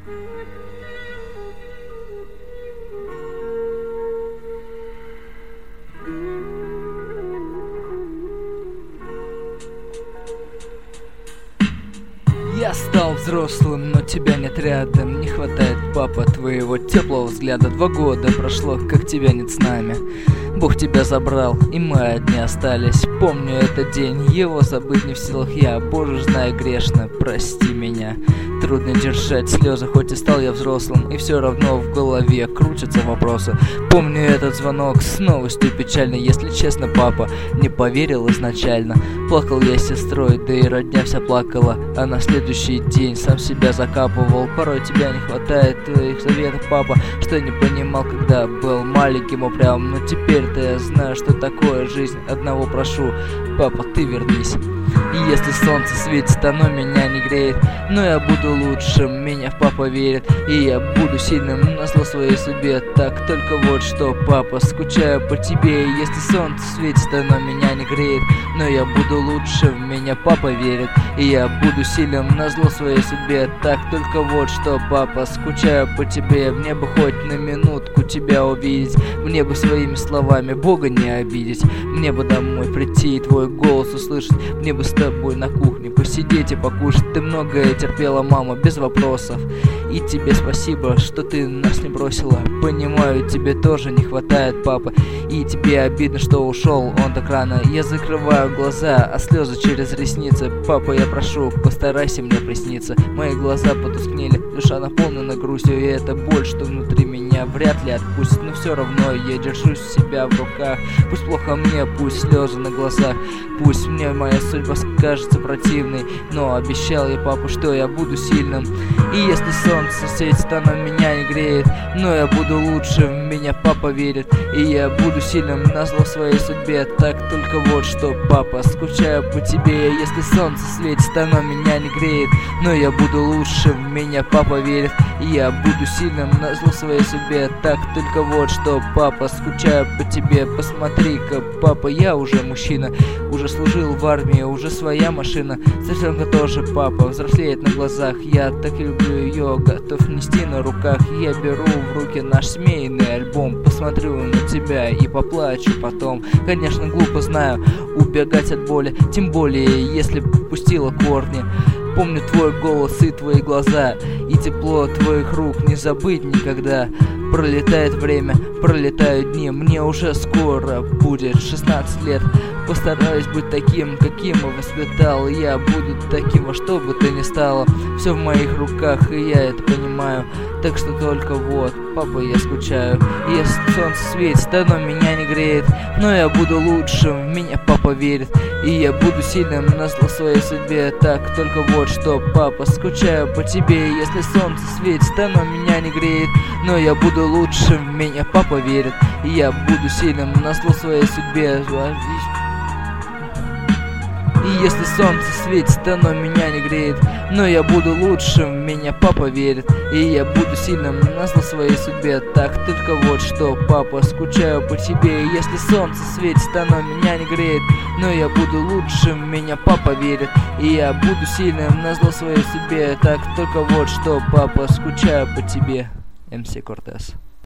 Я стал взрослым, но тебя нет рядом. Не хватает, папа, твоего теплого взгляда. 2 года прошло, как тебя нет с нами. Бог тебя забрал, и мы одни остались. Помню этот день, его забыть не в силах я. Боже, знаю, грешно, прости меня. Трудно держать слезы, хоть и стал я взрослым, и все равно в голове крутятся вопросы. Помню этот звонок с новостью печальной. Если честно, папа не поверил изначально. Плакал я с сестрой, да и родня вся плакала. А на следующий день сам себя закапывал. Порой тебя не хватает твоих советов, папа, что я не понимал, когда был маленьким упрямым. Но теперь-то я знаю, что такое жизнь. Одного прошу, папа, ты вернись. И если солнце светит, оно меня не греет, но я буду лучшим, меня папа верит. И я буду сильным назло своей судьбе. Так только вот что, папа, скучаю по тебе. И если солнце светит, оно меня не греет, но я буду лучшим, меня папа верит. И я буду сильным назло своей судьбе. Так только вот что, папа, скучаю по тебе. Мне бы хоть на минутку тебя увидеть, мне бы своими словами Бога не обидеть. Мне бы домой прийти и твой голос услышать, мне бы с тобой на кухне посидеть и покушать. Ты многое терпела, мама, без вопросов. И тебе спасибо, что ты нас не бросила. Понимаю, тебе тоже не хватает, папа. И тебе обидно, что ушел он так рано. Я закрываю глаза, а слезы через ресницы. Папа, я прошу, постарайся мне присниться. Мои глаза потускнели, душа наполнена грустью. И эта боль, что внутри меня, вряд ли отпустит. Но все равно я держусь себя в руках. Пусть плохо мне, пусть слезы на глазах, пусть мне моя судьба кажется противной, но обещал я, папа, что я буду сильным. И если солнце светит, оно меня не греет, но я буду лучше, в меня папа верит. И я буду сильным назло своей судьбе. Так только вот что, папа, скучаю по тебе. Если солнце светит, оно меня не греет, но я буду лучше, в меня папа верит. И я буду сильным назло своей судьбе. Так только вот что, папа, скучаю по тебе. Посмотри-ка, папа, я уже мужчина, уже служил в армии, уже своя машина. Сестренка тоже, папа, взрослеет на глазах. Я так люблю ее, готов нести на руках. Я беру в руки наш семейный альбом, посмотрю на тебя и поплачу потом. Конечно, глупо, знаю, убегать от боли, тем более, если пустила корни. Помню твой голос и твои глаза, и тепло твоих рук не забыть никогда. Пролетает время, пролетают дни, мне уже скоро будет 16 лет. Постараюсь быть таким, каким и воспитал. Я буду таким, во что бы то ни стало. Все в моих руках, и я это понимаю. Так что только вот, папа, я скучаю. Если солнце светит, оно меня не греет, но я буду лучшим, в меня папа верит. И я буду сильным назло своей судьбе. Так только вот что, папа, скучаю по тебе. Если солнце светит, оно меня не греет, но я буду лучшим, в меня папа верит. И я буду сильным назло своей судьбе. И если солнце светит, оно меня не греет, но я буду лучшим, в меня папа верит. И я буду сильным назло своей судьбе. Так только вот что, папа, скучаю по тебе. Если солнце светит, оно меня не греет, но я буду лучшим, в меня папа верит. И я буду сильным назло своей судьбе. Так только вот что, папа, скучаю по тебе. МС Кортес.